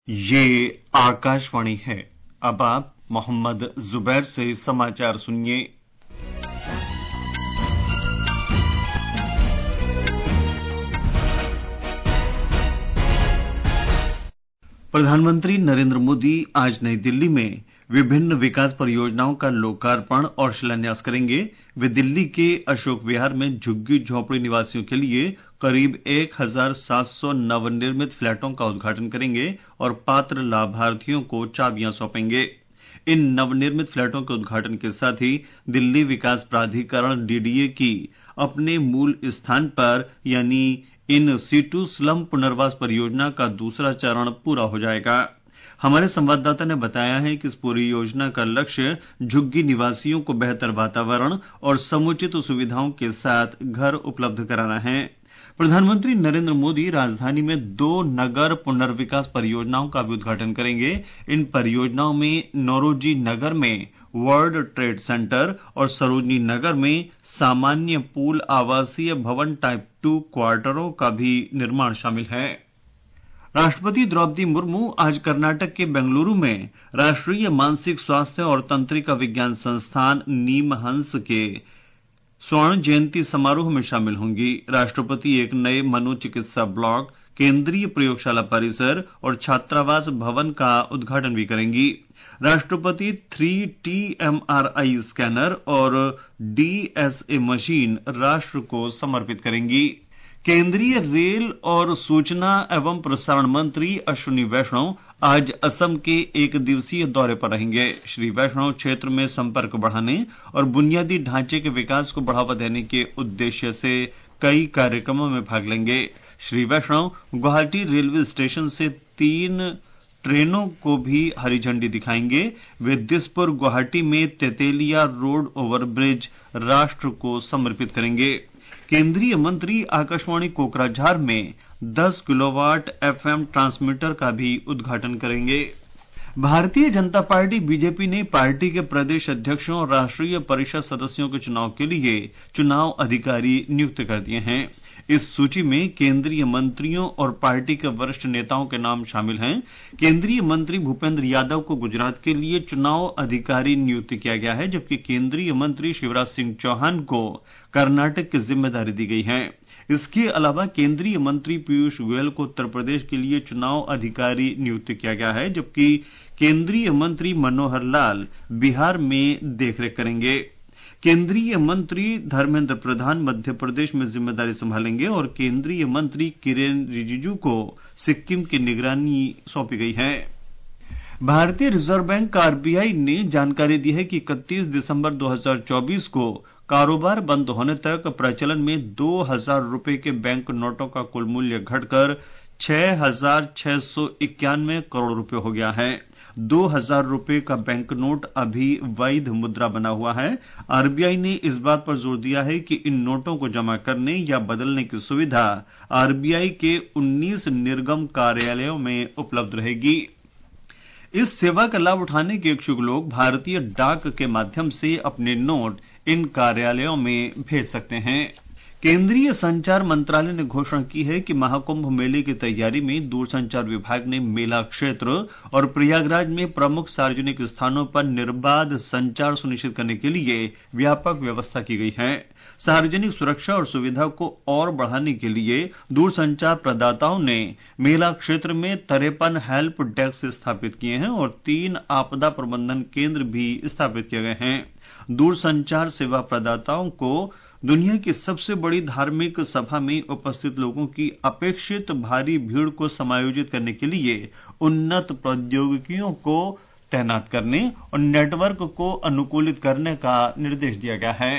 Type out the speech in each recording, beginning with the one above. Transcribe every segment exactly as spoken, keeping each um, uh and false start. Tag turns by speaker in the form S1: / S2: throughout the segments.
S1: ये आकाशवाणी है। अब आप मोहम्मद जुबैर से समाचार सुनिए। प्रधानमंत्री नरेंद्र मोदी आज नई दिल्ली में विभिन्न विकास परियोजनाओं का लोकार्पण और शिलान्यास करेंगे। वे दिल्ली के अशोक विहार में झुग्गी झोपड़ी निवासियों के लिए करीब एक हजार सात सौ नवनिर्मित फ्लैटों का उद्घाटन करेंगे और पात्र लाभार्थियों को चाबियां सौंपेंगे। इन नवनिर्मित फ्लैटों के उद्घाटन के साथ ही दिल्ली विकास प्राधिकरण डीडीए की अपने मूल स्थान पर यानी इन सीटू स्लम पुनर्वास परियोजना का दूसरा चरण पूरा हो जाएगा। हमारे संवाददाता ने बताया है कि इस पूरी योजना का लक्ष्य झुग्गी निवासियों को बेहतर वातावरण और समुचित सुविधाओं के साथ घर उपलब्ध कराना है। प्रधानमंत्री नरेंद्र मोदी राजधानी में दो नगर पुनर्विकास परियोजनाओं का भी उद्घाटन करेंगे। इन परियोजनाओं में नौरोजी नगर में वर्ल्ड ट्रेड सेंटर और सरोजनी नगर में सामान्य पूल आवासीय भवन टाइप टू क्वार्टरों का भी निर्माण शामिल है। राष्ट्रपति द्रौपदी मुर्मू आज कर्नाटक के बेंगलुरु में राष्ट्रीय मानसिक स्वास्थ्य और तंत्रिका विज्ञान संस्थान नीमहंस के स्वर्ण जयंती समारोह में शामिल होंगी। राष्ट्रपति एक नए मनोचिकित्सा ब्लॉक, केंद्रीय प्रयोगशाला परिसर और छात्रावास भवन का उद्घाटन भी करेंगी। राष्ट्रपति three T M R I scanner और डी एस ए मशीन राष्ट्र को समर्पित करेंगी। केंद्रीय रेल और सूचना एवं प्रसारण मंत्री अश्विनी वैष्णव आज असम के एक दिवसीय दौरे पर रहेंगे। श्री वैष्णव क्षेत्र में संपर्क बढ़ाने और बुनियादी ढांचे के विकास को बढ़ावा देने के उद्देश्य से कई कार्यक्रमों में भाग लेंगे। श्री वैष्णव गुवाहाटी रेलवे स्टेशन से तीन ट्रेनों को भी हरी झंडी दिखाएंगे। वे दिसपुर गुवाहाटी में तेतेलिया रोड ओवरब्रिज राष्ट्र को समर्पित करेंगे। केंद्रीय मंत्री आकाशवाणी कोकराझार में दस किलोवाट एफएम ट्रांसमीटर का भी उद्घाटन करेंगे। भारतीय जनता पार्टी बीजेपी ने पार्टी के प्रदेश अध्यक्षों और राष्ट्रीय परिषद सदस्यों के चुनाव के लिए चुनाव अधिकारी नियुक्त कर दिए हैं। इस सूची में केंद्रीय मंत्रियों और पार्टी के वरिष्ठ नेताओं के नाम शामिल हैं। केंद्रीय मंत्री भूपेंद्र यादव को गुजरात के लिए चुनाव अधिकारी नियुक्त किया गया है, जबकि केंद्रीय मंत्री शिवराज सिंह चौहान को कर्नाटक की जिम्मेदारी दी गई है। इसके अलावा केंद्रीय मंत्री पीयूष गोयल को उत्तर प्रदेश के लिए चुनाव अधिकारी नियुक्त किया गया है, जबकि केंद्रीय मंत्री मनोहर लाल बिहार में देखरेख करेंगे। केंद्रीय मंत्री धर्मेंद्र प्रधान मध्य प्रदेश में जिम्मेदारी संभालेंगे और केंद्रीय मंत्री किरेन रिजिजू को सिक्किम की निगरानी सौंपी गई है। भारतीय रिजर्व बैंक आरबीआई ने जानकारी दी है कि इकतीस दिसंबर दो हज़ार चौबीस को कारोबार बंद होने तक प्रचलन में दो हजार रुपए के बैंक नोटों का कुल मूल्य घटकर छह हजार छह सौ इक्यानवे करोड़ रुपए हो गया है। दो हजार रुपए का बैंक नोट अभी वैध मुद्रा बना हुआ है। आरबीआई ने इस बात पर जोर दिया है कि इन नोटों को जमा करने या बदलने की सुविधा आरबीआई के उन्नीस निर्गम कार्यालयों में उपलब्ध रहेगी। इस सेवा का लाभ उठाने के इच्छुक लोग भारतीय डाक के माध्यम से अपने नोट इन कार्यालयों में भेज सकते हैं। केंद्रीय संचार मंत्रालय ने घोषणा की है कि महाकुंभ मेले की तैयारी में दूरसंचार विभाग ने मेला क्षेत्र और प्रयागराज में प्रमुख सार्वजनिक स्थानों पर निर्बाध संचार सुनिश्चित करने के लिए व्यापक व्यवस्था की गई है। सार्वजनिक सुरक्षा और सुविधा को और बढ़ाने के लिए दूरसंचार प्रदाताओं ने मेला क्षेत्र में तिरपन हेल्प डेस्क स्थापित किए हैं और तीन आपदा प्रबंधन केंद्र भी स्थापित किए गए हैं। दूरसंचार सेवा प्रदाताओं को दुनिया की सबसे बड़ी धार्मिक सभा में उपस्थित लोगों की अपेक्षित भारी भीड़ को समायोजित करने के लिए उन्नत प्रौद्योगिकियों को तैनात करने और नेटवर्क को अनुकूलित करने का निर्देश दिया गया है।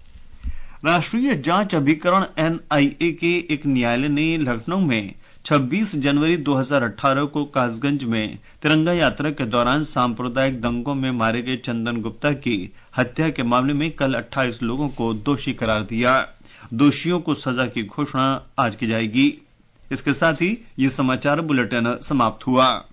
S1: राष्ट्रीय जांच अभिकरण एनआईए के एक न्यायालय ने लखनऊ में छब्बीस जनवरी दो हज़ार अठारह को कासगंज में तिरंगा यात्रा के दौरान सांप्रदायिक दंगों में मारे गए चंदन गुप्ता की हत्या के मामले में कल अट्ठाईस लोगों को दोषी करार दिया। दोषियों को सजा की घोषणा आज की जाएगी। इसके साथ ही ये समाचार बुलेटिन समाप्त हुआ।